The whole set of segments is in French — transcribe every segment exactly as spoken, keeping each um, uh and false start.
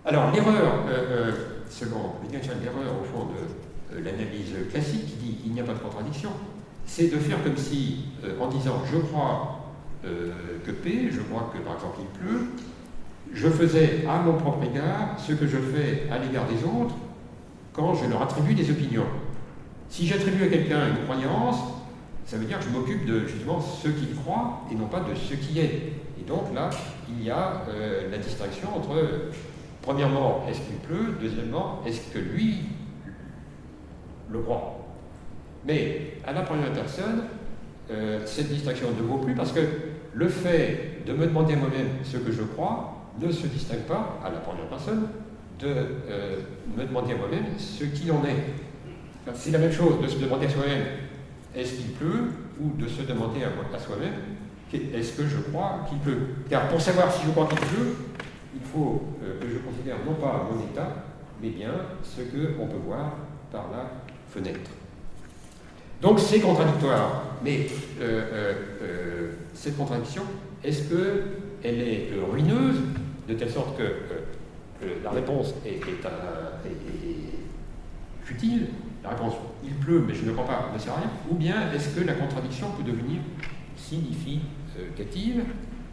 Alors, l'erreur, euh, euh, selon Wittgenstein, l'erreur au fond de euh, l'analyse classique qui dit qu'il n'y a pas de contradiction, c'est de faire comme si, euh, en disant je crois euh, que P, je crois que par exemple il pleut, je faisais à mon propre égard ce que je fais à l'égard des autres quand je leur attribue des opinions. Si j'attribue à quelqu'un une croyance, ça veut dire que je m'occupe de justement ce qu'il croit et non pas de ce qui est. Et donc là, il y a euh, la distinction entre, premièrement, est-ce qu'il pleut, deuxièmement, est-ce que lui le croit. Mais à la première personne, euh, cette distinction ne vaut plus parce que le fait de me demander à moi-même ce que je crois ne se distingue pas, à la première personne, de euh, me demander à moi-même ce qu'il en est. Enfin, c'est la même chose de se demander à soi-même est-ce qu'il pleut, ou de se demander à, à soi-même est-ce que je crois qu'il pleut. Car pour savoir si je crois qu'il pleut, il faut euh, que je considère non pas mon état, mais bien ce qu'on peut voir par la fenêtre. Donc c'est contradictoire, mais euh, euh, euh, cette contradiction, est-ce qu'elle est euh, ruineuse, de telle sorte que euh, la réponse est, est, un, est, est futile, la réponse il pleut mais je ne crois pas ne sert à rien, ou bien est-ce que la contradiction peut devenir significative?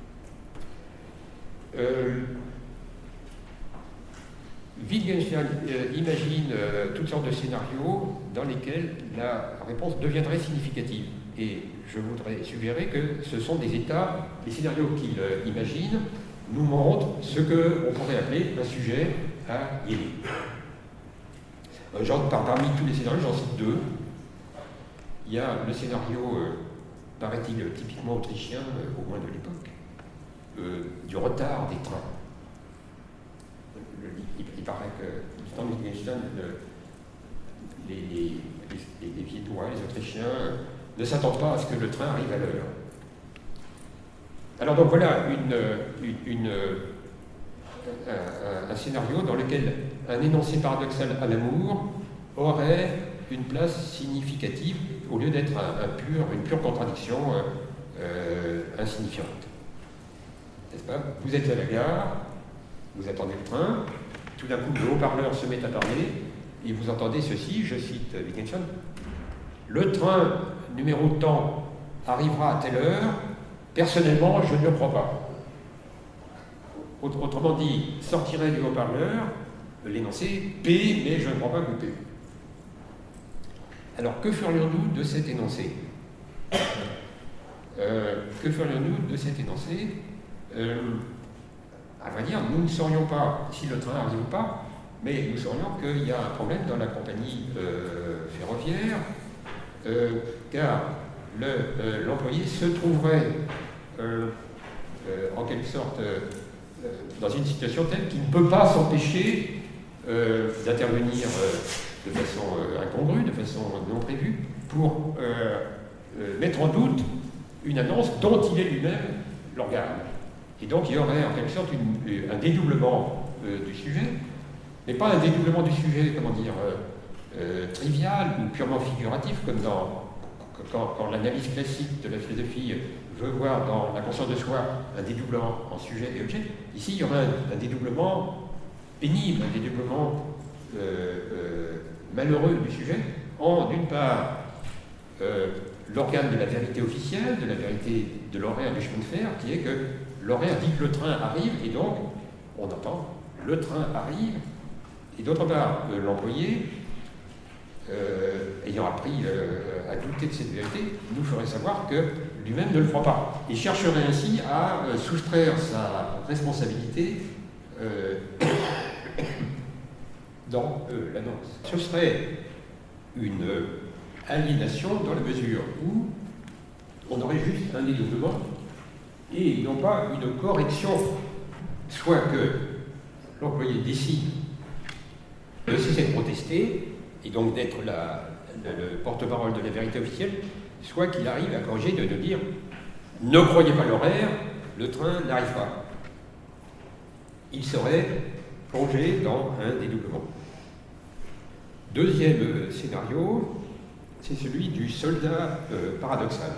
euh, Wittgenstein euh, imagine euh, toutes sortes de scénarios dans lesquels la réponse deviendrait significative. Et je voudrais suggérer que ce sont des états, les scénarios qu'il euh, imagine nous montrent ce qu'on pourrait appeler un sujet à Yéli. Euh, genre, par, parmi tous les scénarios, j'en cite deux. Il y a le scénario, euh, paraît-il, typiquement autrichien, euh, au moins de l'époque, euh, du retard des trains. Il, il paraît que, dans Wittgenstein, les, les, les, les Viennois, les Autrichiens, ne s'attendent pas à ce que le train arrive à l'heure. Alors donc voilà une, une, une, un, un, un scénario dans lequel un énoncé paradoxal à l'amour aurait une place significative au lieu d'être un, un pur, une pure contradiction euh, insignifiante. N'est-ce pas? Vous êtes à la gare, vous attendez le train, tout d'un coup le haut-parleur se met à parler et vous entendez ceci, je cite Wittgenstein, le train numéro tant arrivera à telle heure, personnellement je ne le crois pas. Autrement dit, sortirait du haut-parleur l'énoncé P, mais je ne crois pas que P. Alors que ferions-nous de cet énoncé? euh, Que ferions-nous de cet énoncé euh, À vrai dire, nous ne saurions pas si le train arrive ou pas, mais nous saurions qu'il y a un problème dans la compagnie euh, ferroviaire, euh, car l'employé le, euh, se trouverait euh, euh, en quelque sorte euh, dans une situation telle qu'il ne peut pas s'empêcher euh, d'intervenir euh, de façon euh, incongrue, de façon non prévue, pour euh, euh, mettre en doute une annonce dont il est lui-même l'organe. Et donc il y aurait en quelque sorte une, un dédoublement euh, du sujet, mais pas un dédoublement du sujet, comment dire, euh, euh, trivial ou purement figuratif, comme dans, quand, quand l'analyse classique de la philosophie veut voir dans la conscience de soi un dédoublement en sujet et objet. Ici, il y aurait un, un dédoublement pénible, un dédoublement euh, euh, malheureux du sujet, en, d'une part, euh, l'organe de la vérité officielle, de la vérité de l'horaire du chemin de fer, qui est que l'horaire dit que le train arrive, et donc, on entend, le train arrive, et d'autre part, euh, l'employé, euh, ayant appris euh, à douter de cette vérité, nous ferait savoir que lui-même ne le croit pas, et chercherait ainsi à euh, soustraire sa responsabilité euh, dans euh, l'annonce. Ce serait une aliénation dans la mesure où on aurait juste un dédoublement et non pas une correction, soit que l'employé décide de cesser de protester et donc d'être la, le, le porte-parole de la vérité officielle, soit qu'il arrive à corriger, de, de dire ne croyez pas l'horaire, le train n'arrive pas. Il serait plongé dans un dédoublement. Deuxième euh, scénario, c'est celui du soldat euh, paradoxal.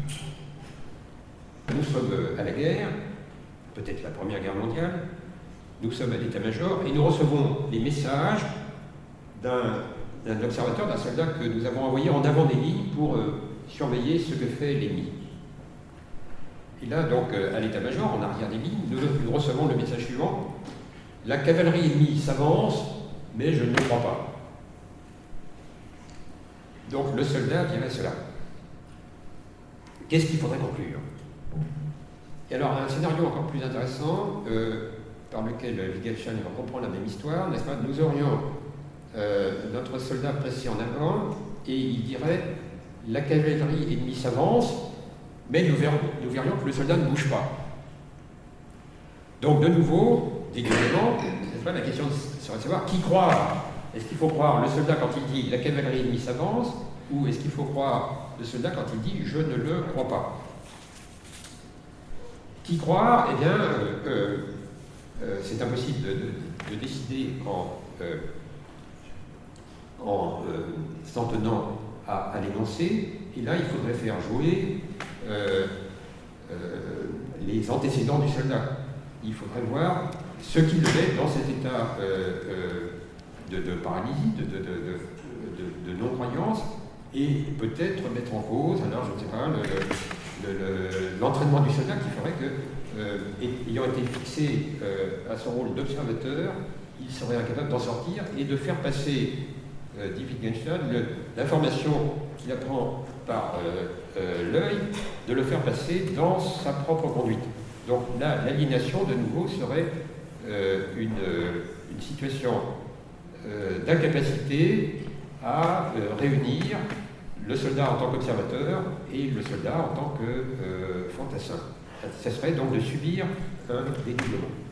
Nous sommes à la guerre, peut-être la Première Guerre mondiale, nous sommes à l'état-major et nous recevons les messages d'un observateur, d'un soldat que nous avons envoyé en avant des lignes pour euh, surveiller ce que fait l'ennemi. Et là, donc, euh, à l'état-major, en arrière des lignes, nous, nous recevons le message suivant: la cavalerie ennemie s'avance, mais je ne le crois pas. Donc le soldat dirait cela. Qu'est-ce qu'il faudrait conclure? Et alors, un scénario encore plus intéressant, euh, par lequel Wittgenstein reprend la même histoire, n'est-ce pas? Nous aurions euh, notre soldat pressé en avant, et il dirait: la cavalerie ennemie s'avance, mais nous verrions, nous verrions que le soldat ne bouge pas. Donc, de nouveau, déguisement, n'est-ce pas? La question serait de savoir qui croire. Est-ce qu'il faut croire le soldat quand il dit la cavalerie ennemie s'avance, ou est-ce qu'il faut croire le soldat quand il dit je ne le crois pas? Qui croire? Eh bien, euh, euh, euh, c'est impossible de, de, de décider en, euh, en euh, s'en tenant à, à l'énoncé, et là il faudrait faire jouer euh, euh, les antécédents du soldat. Il faudrait voir ce qui le met dans cet état euh, euh, de, de paralysie, de, de, de, de, de non-croyance, et peut-être mettre en cause, alors je ne sais pas, l'entraînement le, le, du soldat qui ferait que, euh, ayant été fixé euh, à son rôle d'observateur, il serait incapable d'en sortir et de faire passer, euh, dit Wittgenstein, l'information qu'il apprend par euh, euh, l'œil, de le faire passer dans sa propre conduite. Donc là, l'aliénation, de nouveau, serait euh, une, une situation euh, d'incapacité à euh, réunir le soldat en tant qu'observateur et le soldat en tant que euh, fantassin. Ça serait donc de subir un dédoublement.